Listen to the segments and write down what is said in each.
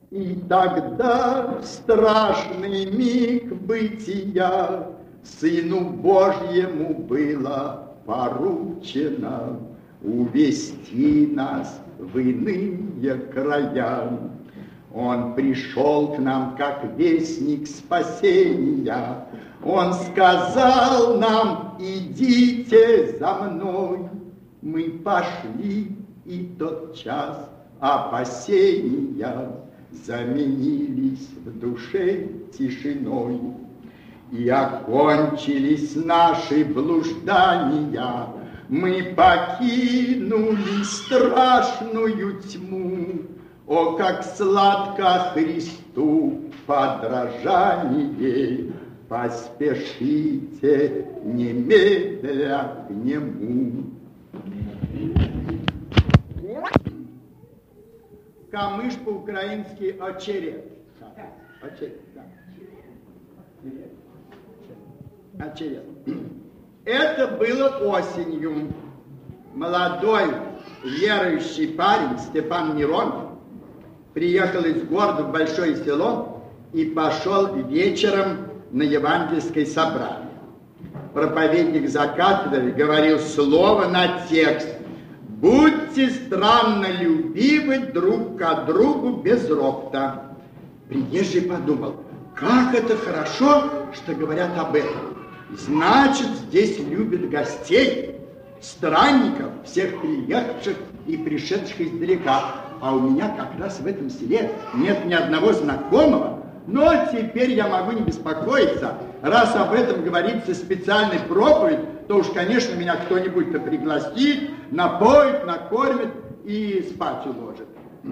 И тогда в страшный миг бытия Сыну Божьему было поручено увести нас в иные края. Он пришел к нам, как вестник спасения. Он сказал нам: идите за мной. Мы пошли, и тот час опасения заменились в душе тишиной. И окончились наши блуждания. Мы покинули страшную тьму. О, как сладко Христу подражание! Поспешите немедля к Нему. Камыш по-украински очеред. Очеред, да. Очеред. Это было осенью. Молодой верующий парень Степан Миронов приехал из города в большое село и пошел вечером на евангельское собрание. Проповедник за кафедрой говорил слово на текст: «Будьте страннолюбивы друг к другу без ропота». Приезжий подумал: как это хорошо, что говорят об этом. Значит, здесь любят гостей, странников, всех приехавших и пришедших издалека. А у меня как раз в этом селе нет ни одного знакомого. Но теперь я могу не беспокоиться. Раз об этом говорится специальной проповедь, то уж, конечно, меня кто-нибудь-то пригласит, напоит, накормит и спать уложит.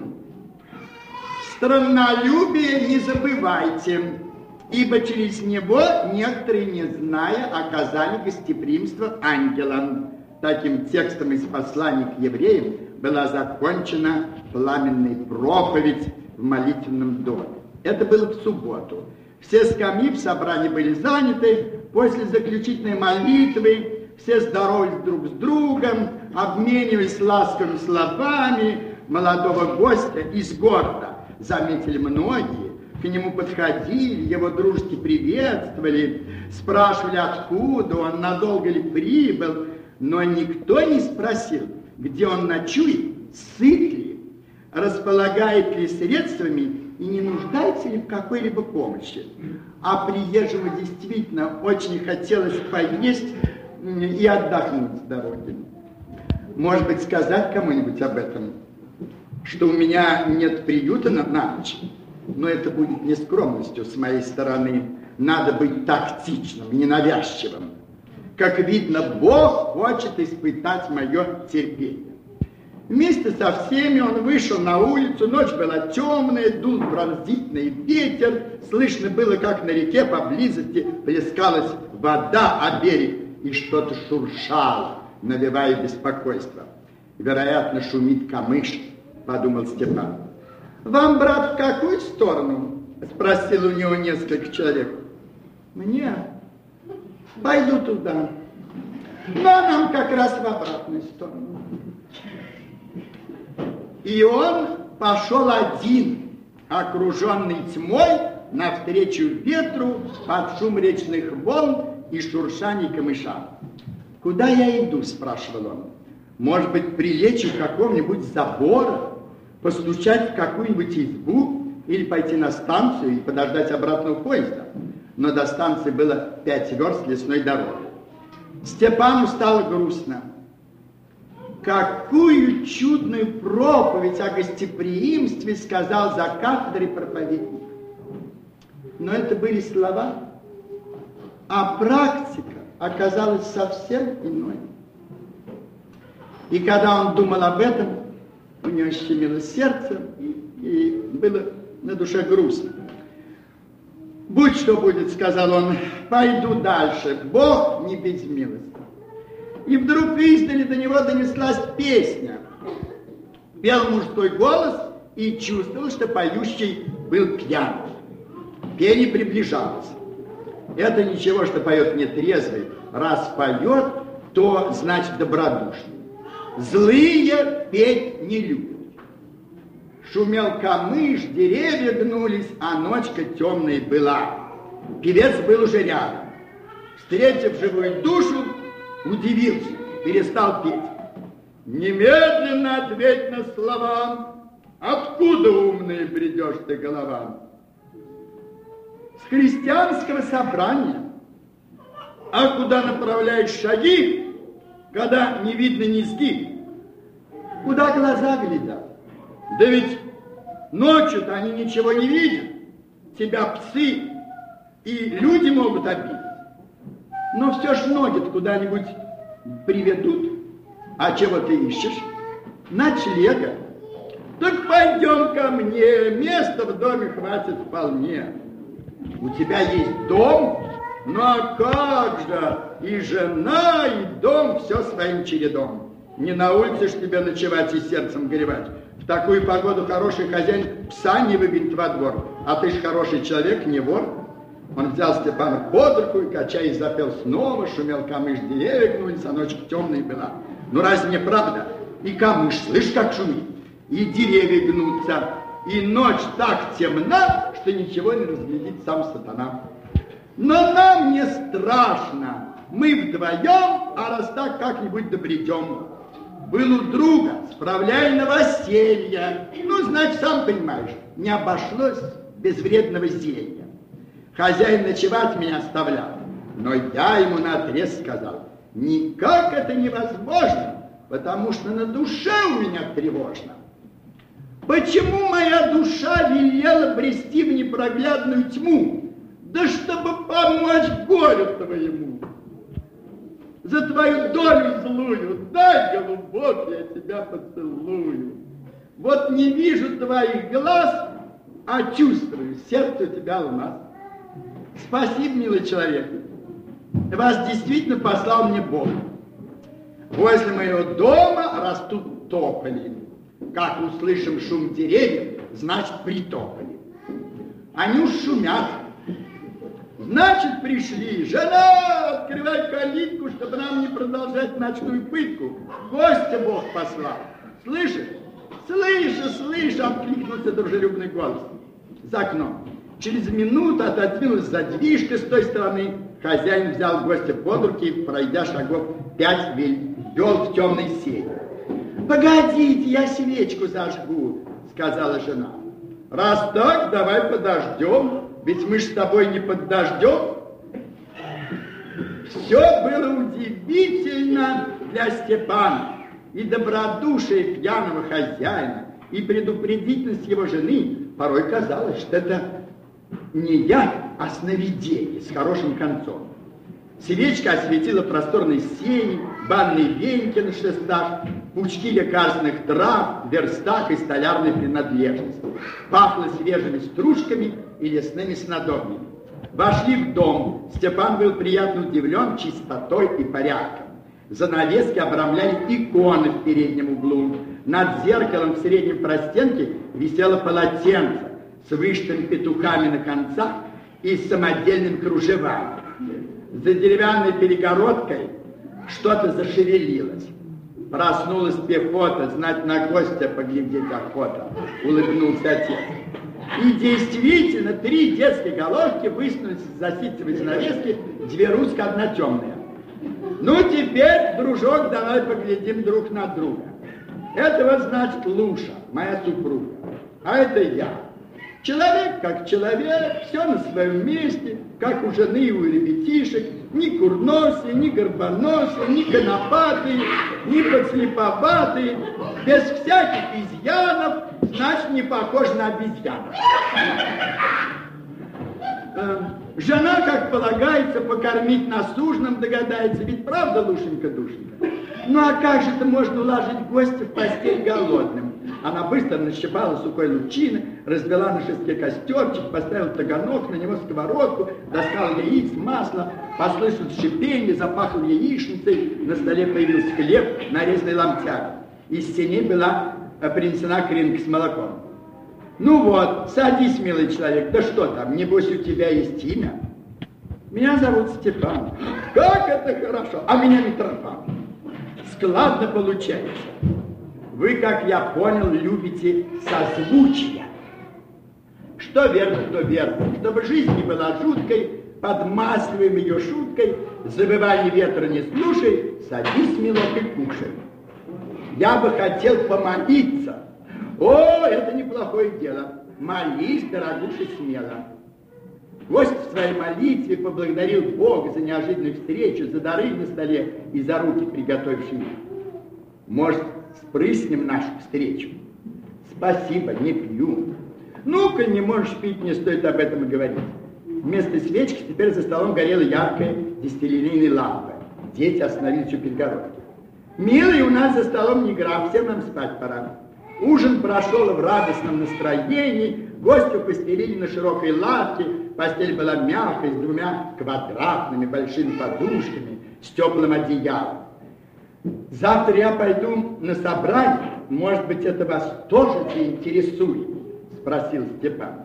Страннолюбие не забывайте, ибо через него некоторые, не зная, оказали гостеприимство ангелам. Таким текстом из послания к евреям была закончена пламенная проповедь в молитвенном доме. Это было в субботу. Все скамьи в собрании были заняты. После заключительной молитвы все здоровались друг с другом, обмениваясь ласковыми словами. Молодого гостя из города заметили многие. К нему подходили, его дружески приветствовали, спрашивали, откуда он, надолго ли прибыл. Но никто не спросил, где он ночует, сыт ли, располагает ли средствами и не нуждается ли в какой-либо помощи. А приезжему действительно очень хотелось поесть и отдохнуть с дороги. Может быть, сказать кому-нибудь об этом, что у меня нет приюта на ночь, но это будет нескромностью с моей стороны. Надо быть тактичным, ненавязчивым. Как видно, Бог хочет испытать мое терпение. Вместе со всеми он вышел на улицу, ночь была темная, дул пронзительный ветер, слышно было, как на реке поблизости плескалась вода о берег, и что-то шуршало, навевая беспокойство. Вероятно, шумит камыш, подумал Степан. Вам, брат, в какую сторону? Спросил у него несколько человек. Мне? Пойду туда. Но нам как раз в обратную сторону. И он пошел один, окруженный тьмой, навстречу ветру, под шум речных волн и шуршаний камыша. «Куда я иду?» – спрашивал он. «Может быть, прилечь у какого-нибудь забора, постучать в какую-нибудь избу или пойти на станцию и подождать обратного поезда?» Но до станции было 5 верст лесной дороги. Степану стало грустно. Какую чудную проповедь о гостеприимстве сказал за кафедрой проповедник. Но это были слова, а практика оказалась совсем иной. И когда он думал об этом, у него щемило сердце и было на душе грустно. «Будь что будет, — сказал он, — пойду дальше, Бог не без милости». И вдруг издали до него донеслась песня. Пел мужской голос и чувствовал, что поющий был пьян. Пение приближалось. Это ничего, что поет нетрезвый. Раз поет, то значит добродушный. Злые петь не любят. Шумел камыш, деревья гнулись, а ночка темной была. Певец был уже рядом. Встретив живую душу, удивился, перестал петь. Немедленно ответь на слова, откуда умные бредешь ты, голова? С христианского собрания. А куда направляешь шаги, когда не видно низги? Куда глаза глядят? Да ведь ночью-то они ничего не видят. Тебя псы и люди могут обидеть. Но все ж ноги-то куда-нибудь приведут. А чего ты ищешь? Ночлега. Так пойдем ко мне, места в доме хватит вполне. У тебя есть дом? Ну а как же? И жена, и дом, все своим чередом. Не на улице ж тебе ночевать и сердцем горевать. В такую погоду хороший хозяин пса не выгонит во двор. А ты ж хороший человек, не вор. Он взял Степана под руку и, качаясь, запел снова, шумел камыш, деревья гнулись, а ночка темная была. Ну разве не правда? И камыш, слышь, как шумит, и деревья гнутся, и ночь так темна, что ничего не разглядит сам сатана. Но нам не страшно, мы вдвоем, а раз так как-нибудь добредем. Был у друга, справляй новоселье. Ну, значит, сам понимаешь, не обошлось без вредного зелья. Хозяин ночевать меня оставлял, но я ему наотрез сказал, никак это невозможно, потому что на душе у меня тревожно. Почему моя душа велела брести в непроглядную тьму? Да чтобы помочь горю твоему. За твою долю злую, дай, голубок, я тебя поцелую. Вот не вижу твоих глаз, а чувствую, сердце у тебя алмаз. Спасибо, милый человек. Вас действительно послал мне Бог. Возле моего дома растут тополи. Как услышим шум деревьев, значит притопали. Они уж шумят. Значит, пришли. Жена, открывай калитку, чтобы нам не продолжать ночную пытку. Гостя Бог послал. Слышишь? Слышу, откликнулся дружелюбный голос за окном. Через минуту отодвинулась задвижка с той стороны. Хозяин взял гостя под руки и, пройдя шагов 5, ввел в темный сень. «Погодите, я свечку зажгу», — сказала жена. «Раз так, давай подождем, ведь мы ж с тобой не под дождем». Все было удивительно для Степана. И добродушие пьяного хозяина, и предупредительность его жены. Порой казалось, что это не яд, а сновидение с хорошим концом. Свечка осветила просторный сень, банные веники на шестах, пучки лекарственных трав, верстак и столярной принадлежности. Пахло свежими стружками и лесными снадобьями. Вошли в дом. Степан был приятно удивлен чистотой и порядком. Занавески обрамляли иконы в переднем углу. Над зеркалом в среднем простенке висело полотенце с вышитыми петухами на концах и с самодельными кружевами. За деревянной перегородкой что-то зашевелилось. Проснулась пехота, знать на гостя поглядеть охота, улыбнулся отец. И действительно, 3 детские головки высунулись из-за ситцевой занавески, 2 русские, 1 темная. Ну, теперь, дружок, давай поглядим друг на друга. Это вот значит Луша, моя супруга, а это я. Человек как человек, все на своем месте, как у жены и у ребятишек, ни курносый, ни горбоносый, ни конопатый, ни подслеповатый, без всяких изъянов, значит, не похож на обезьяну. Жена, как полагается, покормить нас ужином догадается, ведь правда, Лушенька, душенька? Ну а как же это можно уложить гостя в постель голодным? Она быстро нащипала сухой лучины, развела на шестке костерчик, поставила таганок, на него сковородку, достала яиц, масло, послышалось шипенье, запахло яичницей, на столе появился хлеб, нарезанный ломтями. Из сеней была принесена кринка с молоком. Ну вот, садись, милый человек, да что там, небось у тебя есть имя? Меня зовут Степан. Как это хорошо, а меня Митрофан. Складно получается. Вы, как я понял, любите созвучия. Что верно, то верно. Чтобы жизнь не была жуткой, подмасливаем ее шуткой, завывание ветра не слушай, садись, милок, и кушай. Я бы хотел помолиться. О, это неплохое дело. Молись, дорогуша, смело. Гость в своей молитве поблагодарил Бога за неожиданную встречу, за дары на столе и за руки, приготовившие их. Может, спрыснем нашу встречу? Спасибо, не пью. Ну-ка, не можешь пить, не стоит об этом и говорить. Вместо свечки теперь за столом горела яркая 10-линейная лампа. Дети остановились у перегородки. Милый, у нас за столом не грамм, всем нам спать пора. Ужин прошел в радостном настроении, гостю постелили на широкой лавке, постель была мягкой, с 2 квадратными большими подушками, с теплым одеялом. Завтра я пойду на собрание, может быть, это вас тоже заинтересует, спросил Степан.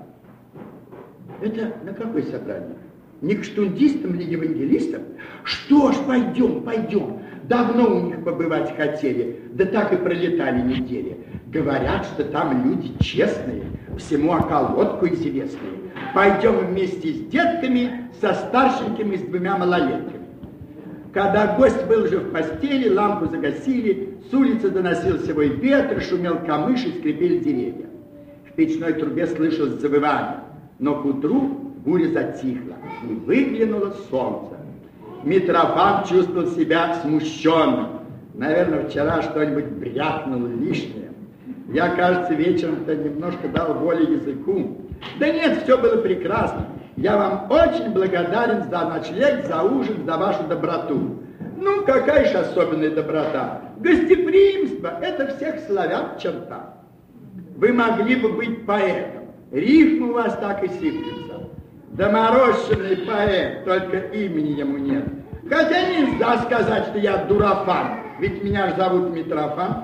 Это на какое собрание? Не к штундистам или евангелистам? Что ж, пойдем, пойдем. Давно у них побывать хотели, да так и пролетали недели. Говорят, что там люди честные, всему околотку известные. Пойдем вместе с детками, со старшенькими и с 2 малолетками. Когда гость был уже в постели, лампу загасили, с улицы доносился вой ветра, шумел камыш и скрипели деревья. В печной трубе слышалось завывание, но к утру буря затихла, и выглянуло солнце. Митрофан чувствовал себя смущенным. Наверное, вчера что-нибудь брякнуло лишнее. Я, кажется, вечером-то немножко дал волю языку. Да нет, все было прекрасно. Я вам очень благодарен за ночлег, за ужин, за вашу доброту. Ну, какая же особенная доброта? Гостеприимство – это всех славян черта. Вы могли бы быть поэтом. Рифм у вас так и сыплется. Доморощенный поэт, только имени ему нет. Хотя нельзя сказать, что я дурафан, ведь меня же зовут Митрофан.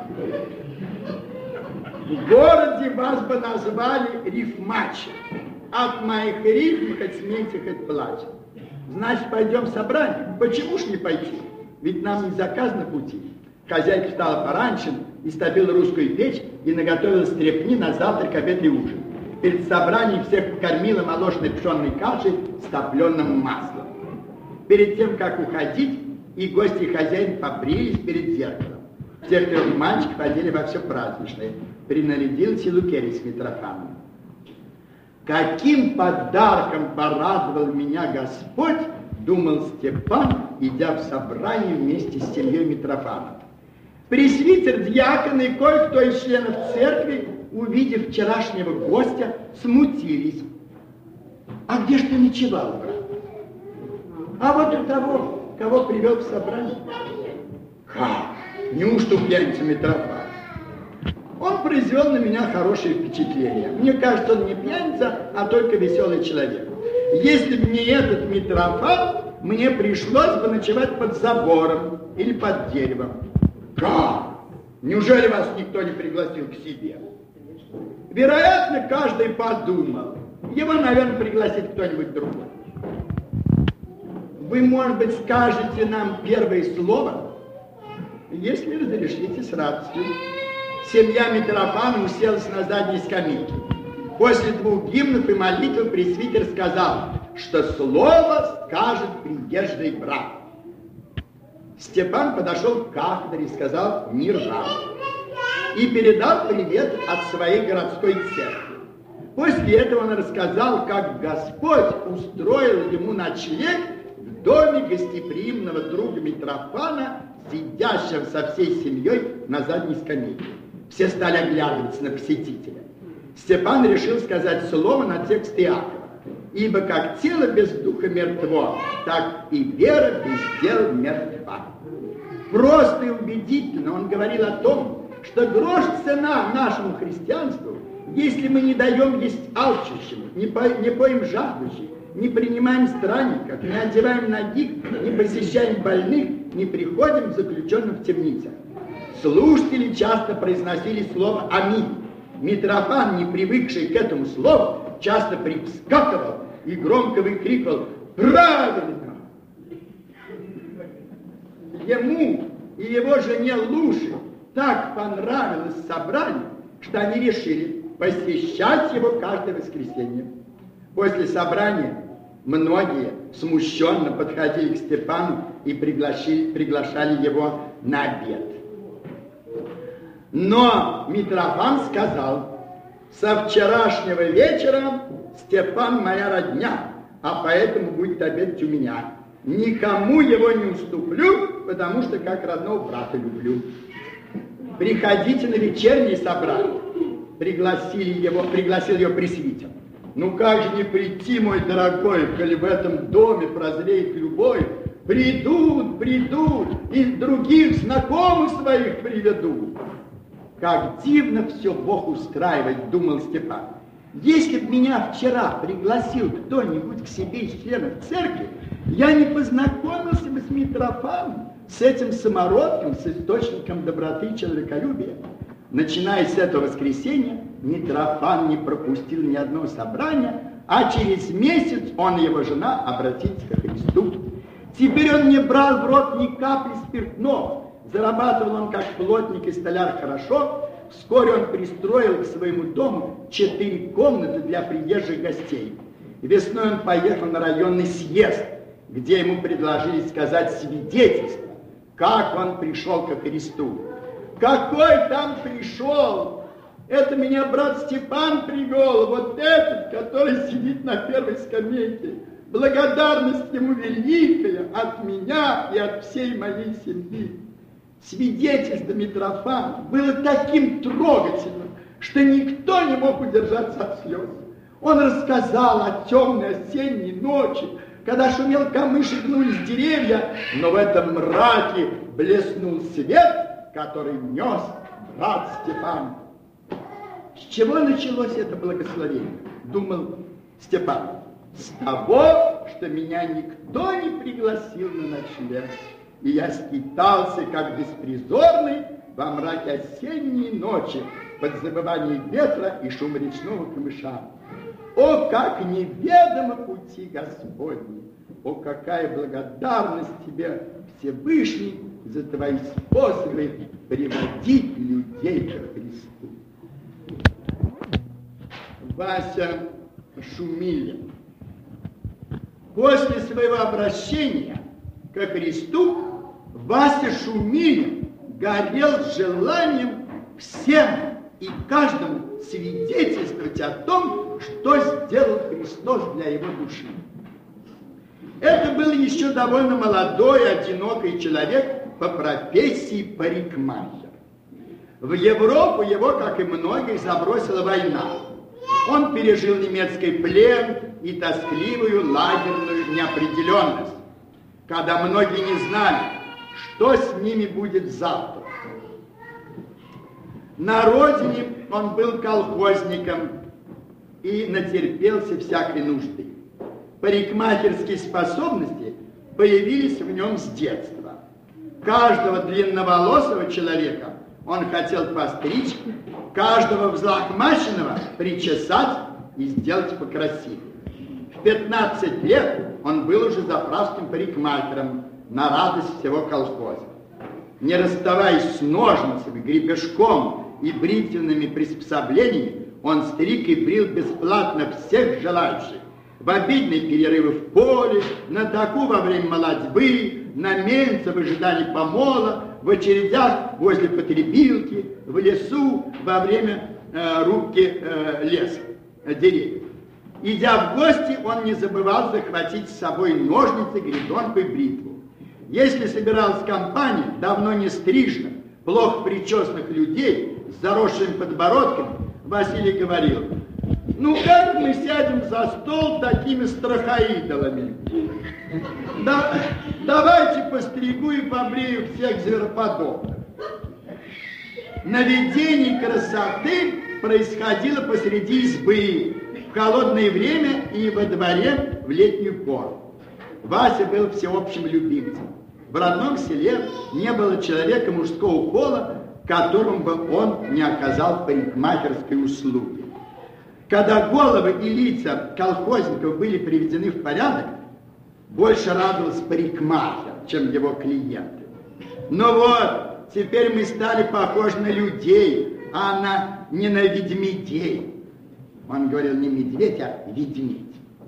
В городе вас бы назвали рифмачем. От моих рифм хоть смейте, хоть плачет. Значит, пойдем в собрание? Почему ж не пойти? Ведь нам не заказано пути. Хозяйка встала пораньше, истопила русскую печь и наготовила стрепни на завтрак, обед и ужин. Перед собранием всех покормила молочной пшенной кашей с топленым маслом. Перед тем, как уходить, и гости, и хозяин побрились перед зеркалом. Всех 3 мальчиков одели во все праздничное. Принарядился и Лукерий с Митрофаном. Каким подарком порадовал меня Господь, думал Степан, идя в собрание вместе с семьей Митрофанов. Пресвитер, диакон и кое-кто из членов церкви, увидев вчерашнего гостя, смутились. А где ж ты ночевал, брат? А вот у того, кого привел в собрание. Ха! Неужто пьяница Митрофан? Он произвел на меня хорошее впечатление. Мне кажется, он не пьяница, а только веселый человек. Если бы не этот Митрофан, мне пришлось бы ночевать под забором или под деревом. Как? Неужели вас никто не пригласил к себе? Вероятно, каждый подумал. Его, наверное, пригласит кто-нибудь другой. Вы, может быть, скажете нам первое слово? Если разрешите, с радостью. Семья Митрофана уселась на задней скамейке. После 2 гимнов и молитвы пресвитер сказал, что слово скажет приезжий брат. Степан подошел к кафедре и сказал «Мир вам» и передал привет от своей городской церкви. После этого он рассказал, как Господь устроил ему ночлег в доме гостеприимного друга Митрофана, сидящего со всей семьей на задней скамейке. Все стали оглядываться на посетителя. Степан решил сказать слово на текст Иакова. Ибо как тело без духа мертво, так и вера без дел мертва. Просто и убедительно он говорил о том, что грош цена нашему христианству, если мы не даем есть алчущим, не поим жаждущих, не принимаем странников, не одеваем нагих, не посещаем больных, не приходим к заключенным в темницах. Слушатели часто произносили слово «Аминь». Митрофан, не привыкший к этому слову, часто привскакивал и громко выкрикивал «Правильно!». Ему и его жене Луше так понравилось собранию, что они решили посещать его каждое воскресенье. После собрания многие смущенно подходили к Степану и приглашали его на обед. Но Митрофан сказал: со вчерашнего вечера Степан моя родня, а поэтому будет обедать у меня. Никому его не уступлю, потому что как родного брата люблю. Приходите на вечернее собрание. Пригласил ее пресвитер. Ну как же не прийти, мой дорогой, коли в этом доме прозреет любовь? Придут, и других знакомых своих приведут. Как дивно все Бог устраивает, думал Степан. Если б меня вчера пригласил кто-нибудь к себе из членов церкви, я не познакомился бы с Митрофаном, с этим самородком, с источником доброты и человеколюбия. Начиная с этого воскресенья, Митрофан не пропустил ни одного собрания, а через месяц он и его жена обратились ко Христу. Теперь он не брал в рот ни капли спиртного. Зарабатывал он как плотник и столяр хорошо. Вскоре он пристроил к своему дому 4 комнаты для приезжих гостей. Весной он поехал на районный съезд, где ему предложили сказать свидетельство, как он пришел ко Христу. Какой там пришел? Это меня брат Степан привел, вот этот, который сидит на первой скамейке. Благодарность ему великая от меня и от всей моей семьи. Свидетельство Митрофана было таким трогательным, что никто не мог удержаться от слез. Он рассказал о темной осенней ночи, когда шумел камыш и гнулись деревья, но в этом мраке блеснул свет, который нес брат Степан. С чего началось это благословение? Думал Степан. С того, что меня никто не пригласил на ночлег, и я скитался, как беспризорный, во мраке осенней ночи, под завывание ветра и шум речного камыша. О, как неведомо пути Господни! О, какая благодарность тебе, Всевышний, за твои способы приводить людей ко Христу. Вася Шумилин. После своего обращения ко Христу Вася Шумилин горел желанием всем и каждому свидетельствовать о том, что сделал Христос для его души. Это был еще довольно молодой, одинокий человек по профессии парикмахер. В Европу его, как и многих, забросила война. Он пережил немецкий плен и тоскливую лагерную неопределенность, когда многие не знали, что с ними будет завтра. На родине он был колхозником и натерпелся всякой нужды. Парикмахерские способности появились в нем с детства. Каждого длинноволосого человека он хотел постричь, каждого взлохмаченного причесать и сделать покрасивее. В 15 лет он был уже заправским парикмахером на радость всего колхоза. Не расставаясь с ножницами, гребешком и бритвенными приспособлениями, он стриг и брил бесплатно всех желающих. В обеденные перерывы в поле, на таку во время молодьбы, на мельнице в ожидании помола, в очередях возле потребилки, в лесу во время рубки леса, деревьев. Идя в гости, он не забывал захватить с собой ножницы, гребенку и бритву. Если собиралась компания давно не стриженных, плохо причесанных людей с заросшими подбородками, Василий говорил: ну как мы сядем за стол такими страхоидолами? Да, давайте постригу и побрею всех звероподобных. Наведение красоты происходило посреди избы, в холодное время и во дворе в летнюю пору. Вася был всеобщим любимцем. В родном селе не было человека мужского пола, которому бы он не оказал парикмахерской услуги. Когда головы и лица колхозников были приведены в порядок, больше радовался парикмахер, чем его клиенты. Но вот теперь мы стали похожи на людей, а не на ведмедей. Он говорил не медведь, а ведмедь.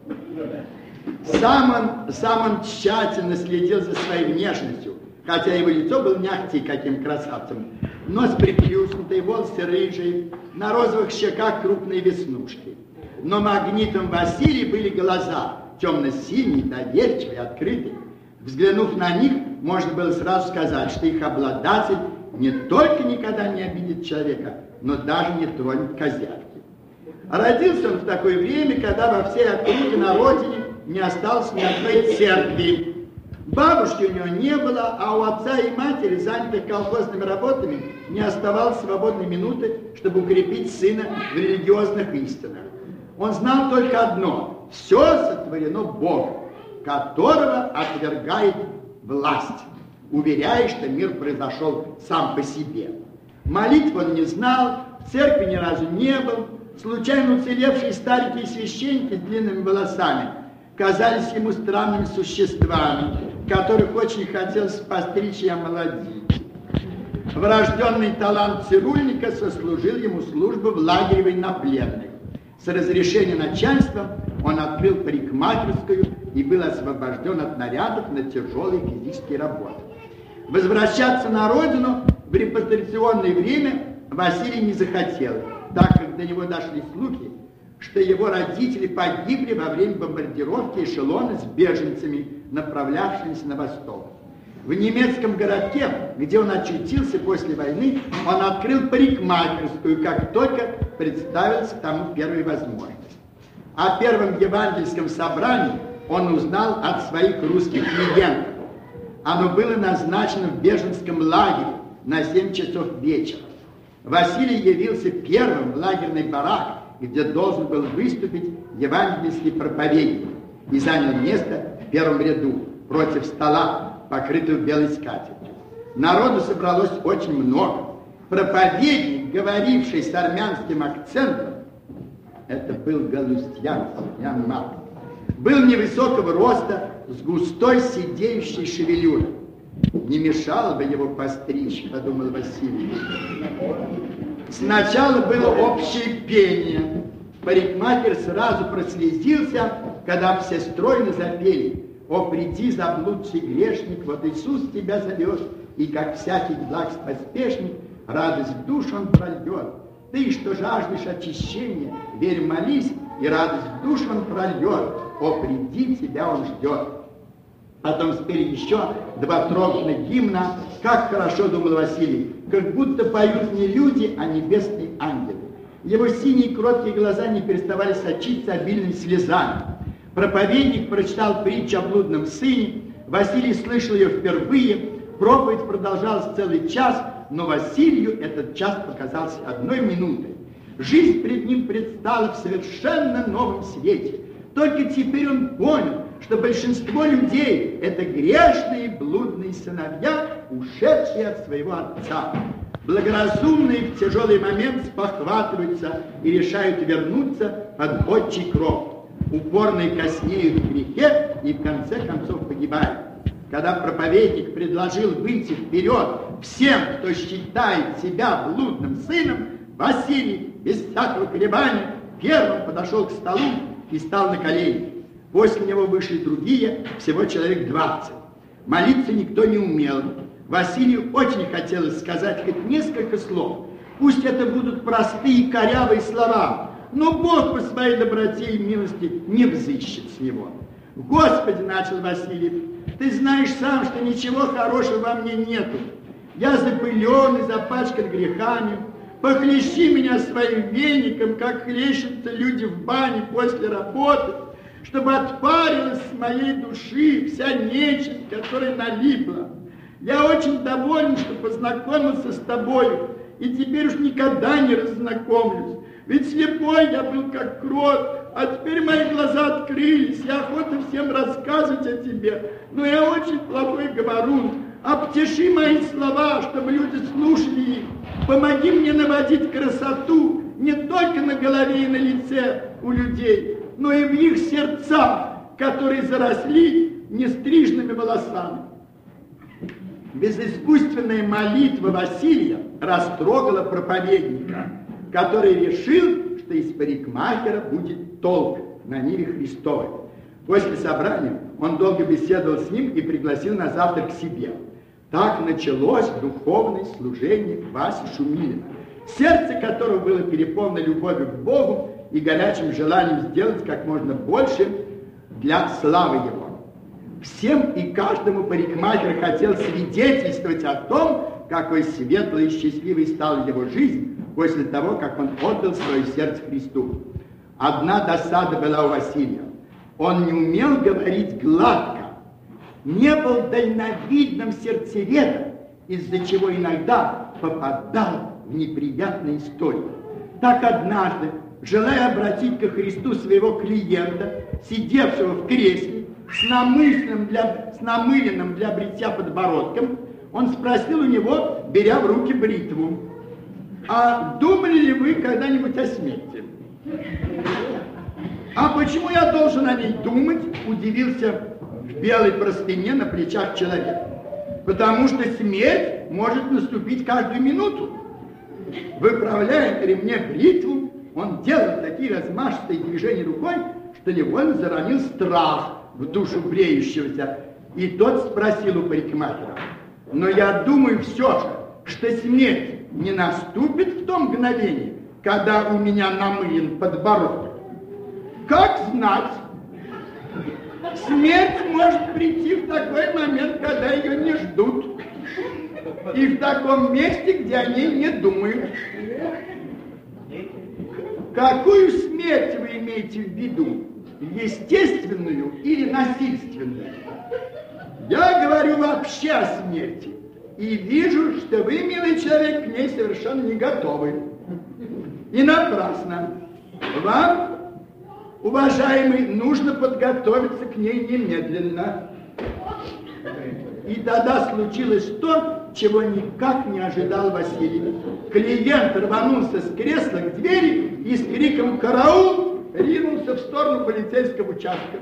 Сам он тщательно следил за своей внешностью, хотя его лицо было не ахти каким красавцем. Нос приплюснутый, волосы рыжие, на розовых щеках крупные веснушки. Но магнитом Василия были глаза, темно-синие, доверчивые, открытые. Взглянув на них, можно было сразу сказать, что их обладатель не только никогда не обидит человека, но даже не тронет козявки. Родился он в такое время, когда во всей округе на родине не осталось ни одной церкви. Бабушки у него не было, а у отца и матери, занятых колхозными работами, не оставалось свободной минуты, чтобы укрепить сына в религиозных истинах. Он знал только одно – все сотворено Богом, которого отвергает власть, уверяя, что мир произошел сам по себе. Молитв он не знал, в церкви ни разу не был, случайно уцелевшие старики и священники с длинными волосами казались ему странными существами, которых очень хотелось постричь и омолодить. Врожденный талант цирульника сослужил ему службу в лагере военнопленных. С разрешения начальства он открыл парикмахерскую и был освобожден от нарядов на тяжелые физические работы. Возвращаться на родину в репатриационное время Василий не захотел, так как до него дошли слухи, что его родители погибли во время бомбардировки эшелона с беженцами, направлявшимися на восток. В немецком городке, где он очутился после войны, он открыл парикмахерскую, как только представился к тому первой возможности. О первом евангельском собрании он узнал от своих русских клиентов. Оно было назначено в беженском лагере на 7 часов вечера. Василий явился первым в лагерный барак, где должен был выступить евангельский проповедник, и занял место в первом ряду, против стола, покрытого белой скатертью. Народу собралось очень много. Проповедник, говоривший с армянским акцентом, это был Галустян, Ян Марк, был невысокого роста, с густой сидеющей шевелюрой. Не мешало бы его постричь, подумал Василий. Сначала было общее пение. Парикмахер сразу прослезился, когда все стройно запели: «О, приди, заблудший грешник, вот Иисус тебя зовет, и как всякий благ поспешник, радость в душу он прольет. Ты, что жаждешь очищения, верь, молись, и радость в душу он прольет. О, приди, тебя он ждет». Потом спели еще 2 трогательных гимна. Как хорошо, думал Василий, как будто поют не люди, а небесные ангелы. Его синие кроткие глаза не переставали сочиться обильными слезами. Проповедник прочитал притчу о блудном сыне. Василий слышал ее впервые. Проповедь продолжалась целый час, но Василию этот час показался 1 минутой. Жизнь перед ним предстала в совершенно новом свете. Только теперь он понял, что большинство людей – это грешные блудные сыновья, ушедшие от своего отца. Благоразумные в тяжелый момент спохватываются и решают вернуться под отчий кров. Упорные коснеют в грехе и в конце концов погибают. Когда проповедник предложил выйти вперед всем, кто считает себя блудным сыном, Василий без всякого колебания первым подошел к столу и стал на колени. После него вышли другие, всего человек 20. Молиться никто не умел. Василию очень хотелось сказать хоть несколько слов. Пусть это будут простые корявые слова, но Бог по своей доброте и милости не взыщет с него. «Господи, — начал Василий, — ты знаешь сам, что ничего хорошего во мне нету. Я запылен и запачкан грехами. Похлещи меня своим веником, как хлещутся люди в бане после работы, чтобы отпарилась с моей души вся нечисть, которая налипла. Я очень доволен, что познакомился с тобою, и теперь уж никогда не раззнакомлюсь. Ведь слепой я был как крот, а теперь мои глаза открылись, и охота всем рассказывать о тебе. Но я очень плохой говорун. Обтеши мои слова, чтобы люди слушали их. Помоги мне наводить красоту не только на голове и на лице у людей, но и в их сердцах, которые заросли нестрижными волосами. Безыскусственная молитва Василия растрогала проповедника, который решил, что из парикмахера будет толк на ниве Христовой. После собрания он долго беседовал с ним и пригласил на завтрак к себе. Так началось духовное служение Васи Шумилина, сердце которого было переполнено любовью к Богу и горячим желанием сделать как можно больше для славы Его. Всем и каждому парикмахер хотел свидетельствовать о том, какой светлой и счастливой стала его жизнь после того, как он отдал свое сердце Христу. Одна досада была у Василия. Он не умел говорить гладко, не был дальновидным сердцеведом, из-за чего иногда попадал в неприятные истории. Так однажды, желая обратить ко Христу своего клиента, сидевшего в кресле, с намыленным для бритья подбородком, он спросил у него, беря в руки бритву: «А думали ли вы когда-нибудь о смерти?» «А почему я должен о ней думать?» — удивился в белой простыне на плечах человек. «Потому что смерть может наступить каждую минуту». Выправляя на ремне бритву, он делал такие размашистые движения рукой, что невольно заронил страх в душу бреющегося. И тот спросил у парикмахера: «Но я думаю все же, что смерть не наступит в том мгновении, когда у меня намылен подбородок». «Как знать? Смерть может прийти в такой момент, когда ее не ждут, и в таком месте, где о ней не думают». «Какую смерть вы имеете в виду? Естественную или насильственную?» «Я говорю вообще о смерти, и вижу, что вы, милый человек, к ней совершенно не готовы. И напрасно. Вам, уважаемый, нужно подготовиться к ней немедленно». И тогда случилось то, чего никак не ожидал Василий. Клиент рванулся с кресла к двери и с криком «Караул!» ринулся в сторону полицейского участка.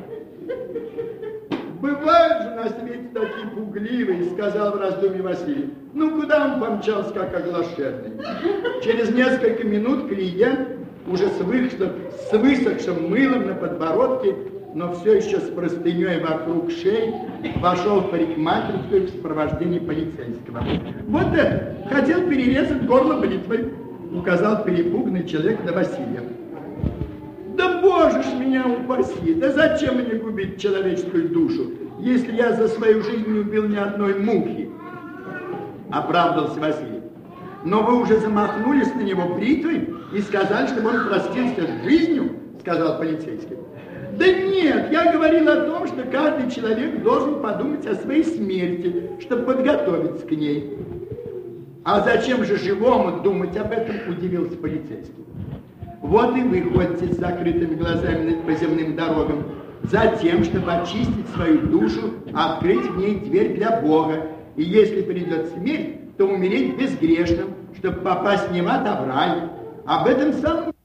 «Бывают же на свете такие пугливые», — сказал в раздумье Василий. «Ну, куда он помчался, как оглашенный?» Через несколько минут клиент, уже с высохшим мылом на подбородке, но все еще с простыней вокруг шеи, вошел в парикмахерскую в сопровождении полицейского. «Вот это! Хотел перерезать горло бритвой», — указал перепуганный человек на Василия. «Да боже ж меня упаси! Да зачем мне губить человеческую душу, если я за свою жизнь не убил ни одной мухи?» — оправдался Василий. «Но вы уже замахнулись на него бритвой и сказали, чтобы он простился с жизнью», — сказал полицейский. «Да нет, я говорил о том, что каждый человек должен подумать о своей смерти, чтобы подготовиться к ней». «А зачем же живому думать об этом?» — удивился полицейский. «Вот и вы ходите с закрытыми глазами по земным дорогам, затем, чтобы очистить свою душу, открыть в ней дверь для Бога, и если придет смерть, то умереть безгрешным, чтобы попасть не в ад, а в рай. Об этом самом